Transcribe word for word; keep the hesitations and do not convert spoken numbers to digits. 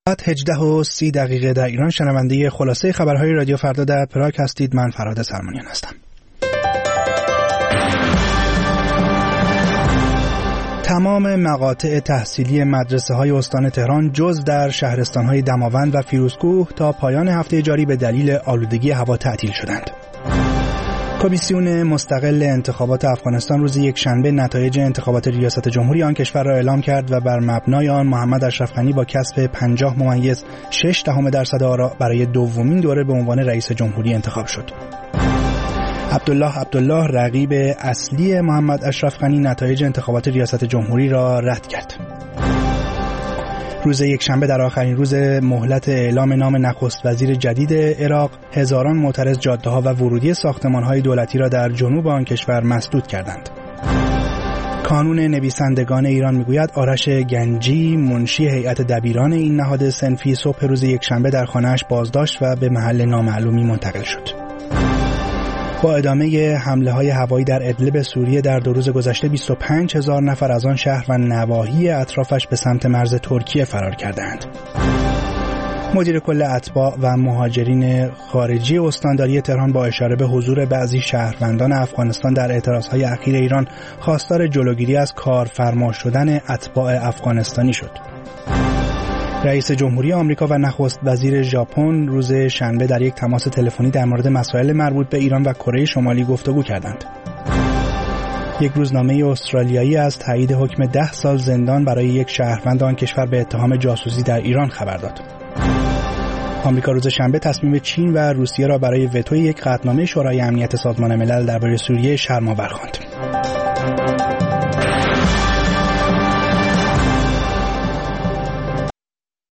هجده و سی دقیقه در ایران. شنونده خلاصه خبرهای رادیو فردا در پراگ هستید. من فرهاد سلمانیان هستم. تمام مقاطع تحصیلی مدرسه‌های استان تهران جز در شهرستان‌های دماوند و فیروزکوه تا پایان هفته جاری به دلیل آلودگی هوا تعطیل شدند. کمیسیون مستقل انتخابات افغانستان روز یک شنبه نتایج انتخابات ریاست جمهوری آن کشور را اعلام کرد و بر مبنای آن محمد اشرف غنی با کسب پنجاه ممیز شش دهم درصد آرا برای دومین دوره به عنوان رئیس جمهوری انتخاب شد. عبدالله عبدالله رقیب اصلی محمد اشرف غنی نتایج انتخابات ریاست جمهوری را رد کرد. روز یکشنبه در آخرین روز مهلت اعلام نام نخست وزیر جدید عراق، هزاران معترض جاده‌ها و ورودی ساختمان‌های دولتی را در جنوب آن کشور مسدود کردند. کانون نویسندگان ایران میگوید آرش گنجی منشی هیئت دبیران این نهاد صنفی صبح روز یکشنبه در خانه‌اش بازداشت و به محل نامعلومی منتقل شد. با ادامه حمله‌های هوایی در ادلب سوریه در دو روز گذشته بیست و پنج هزار نفر از آن شهر و نواحی اطرافش به سمت مرز ترکیه فرار کردند. مدیر کل اتباع و مهاجرین خارجی استانداری تهران با اشاره به حضور بعضی شهروندان افغانستان در اعتراضهای اخیر ایران خواستار جلوگیری از کارفرما شدن اتباع افغانستانی شد. رئیس جمهوری آمریکا و نخست وزیر ژاپن روز شنبه در یک تماس تلفنی در مورد مسائل مربوط به ایران و کره شمالی گفتگو کردند. یک روزنامه استرالیایی از تایید حکم ده سال زندان برای یک شهروند آن کشور به اتهام جاسوسی در ایران خبر داد. آمریکا روز شنبه تصمیم چین و روسیه را برای وتوی یک قطعنامه شورای امنیت سازمان ملل درباره سوریه شرم‌آور خواند.